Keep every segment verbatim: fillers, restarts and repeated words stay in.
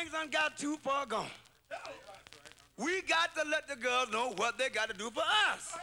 things done got too far gone. We got to let the girls know what they got to do for us.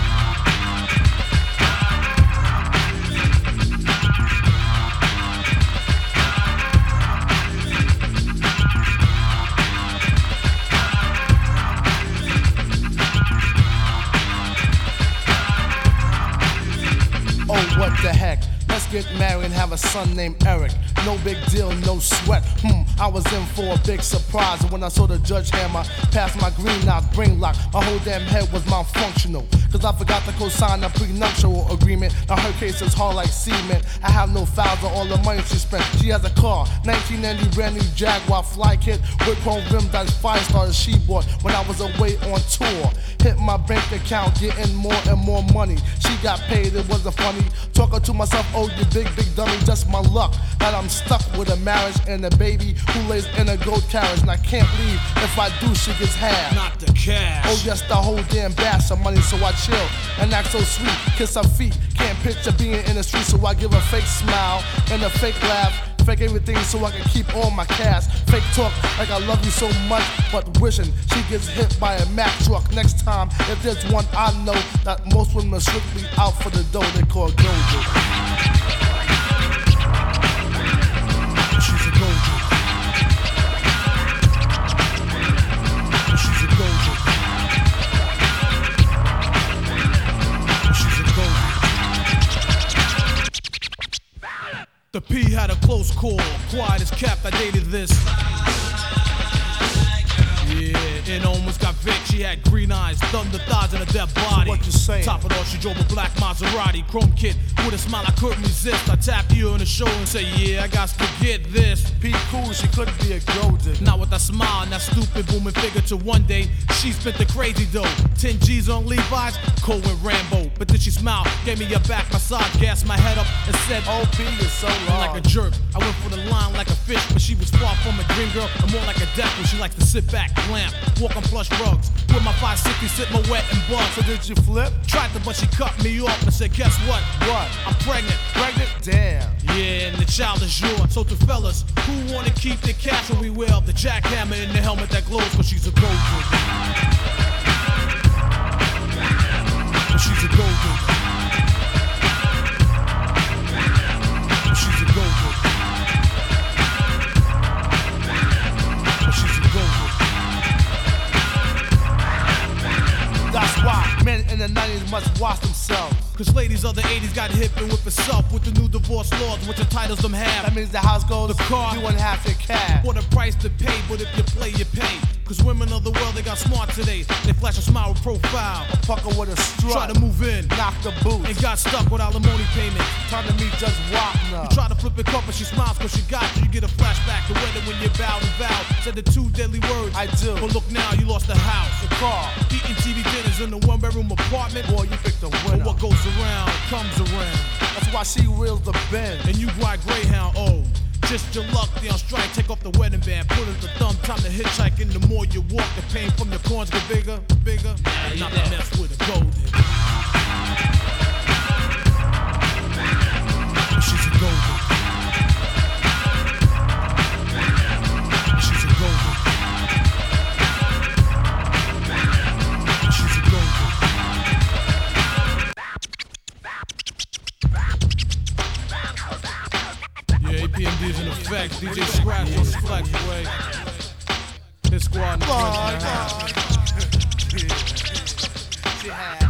Oh, what the heck? Let's get married and have a son named Eric. No big deal, no sweat. Hmm, I was in for a big surprise when I saw the judge hammer past my green knock brain lock. My whole damn head was malfunctional, cause I forgot to co-sign a prenuptial agreement. Now her case is hard like cement. I have no files of all the money she spent. She has a car, nineteen ninety brand new Jaguar fly kit with chrome rim that's five stars she bought when I was away on tour. Hit my bank account, getting more and more money. She got paid, it wasn't funny. Talking to myself, oh you big, big dummy, just my luck that I'm stuck with a marriage and a baby who lays in a gold carriage. And I can't leave, if I do she gets half. Not the cash. Oh yes, the whole damn bash of money, so I chill and act so sweet. Kiss her feet, can't picture being in the street, so I give a fake smile and a fake laugh. Fake everything so I can keep all my cash. Fake talk like I love you so much, but wishing she gets hit by a Mack truck. Next time, if there's one I know that most women are strictly out for the dough, they call gold. She's a gold. She's a gold. She's a gold. The P had a close call, quiet as kept, I dated this. Yeah, and almost got Vic. She had green eyes, thunder thighs, and a dead body. So what you saying? Top it off, she drove a black Maserati, chrome kit with a smile I couldn't resist. I tapped you on the shoulder and said, yeah, I got to get this. P cool, she couldn't be a golden. Not with that smile and that stupid booming figure till one day she spent the crazy dough. ten G's on Levi's, cold with Rambo. But then she smiled, gave me a back massage, gassed my head up and said, O P is so long. like a jerk. I went for the line like a fish, but she was far from a dream girl and more like a devil. She likes to sit back, lamp, walk on plush rugs with my five sixty sit my wet and bug. So did you flip? Tried to, but she cut me off and said, guess what? What? I'm pregnant. Pregnant? Damn. Yeah, and the child is yours. So to fellas who wanna keep their cash when we wear the jackhammer in the helmet that glows, cause she's a gold digger. She's a gold digger. She's a gold digger. She's a gold digger. That's why men in the nineties must watch themselves. Cause ladies of the eighties got hip and whip herself with the new divorce laws, which entitles them half. That means the house goes, the car, you wouldn't have your cab. For the price to pay, but if you play, you pay. Cause women of the world, they got smart today. They flash a smile with profile. A fucker with a strut. Try to move in, knock the boots. and got stuck with alimony payment. Time to meet Judge Wapner. You try to flip a cup and she smiles cause she got you. You get a flashback to weather when you bowed and vowed. Said the two deadly words. I do. But look now, you lost the house, The car. eating T V dinners in a one bedroom apartment. Boy, you picked the winner. But what goes around comes around. That's why she wheels the Benz. And you ride Greyhound, oh. Just your luck, they on strike, take off the wedding band, put in the thumb, time to hitchhike, and the more you walk, the pain from your corns get bigger, bigger, and not to mess with a gold digger. She's a gold digger. She's a gold digger. She's a gold digger. Yeah, A P M D's in effect. D J Scratch on the flex, way. His squad in the front. She had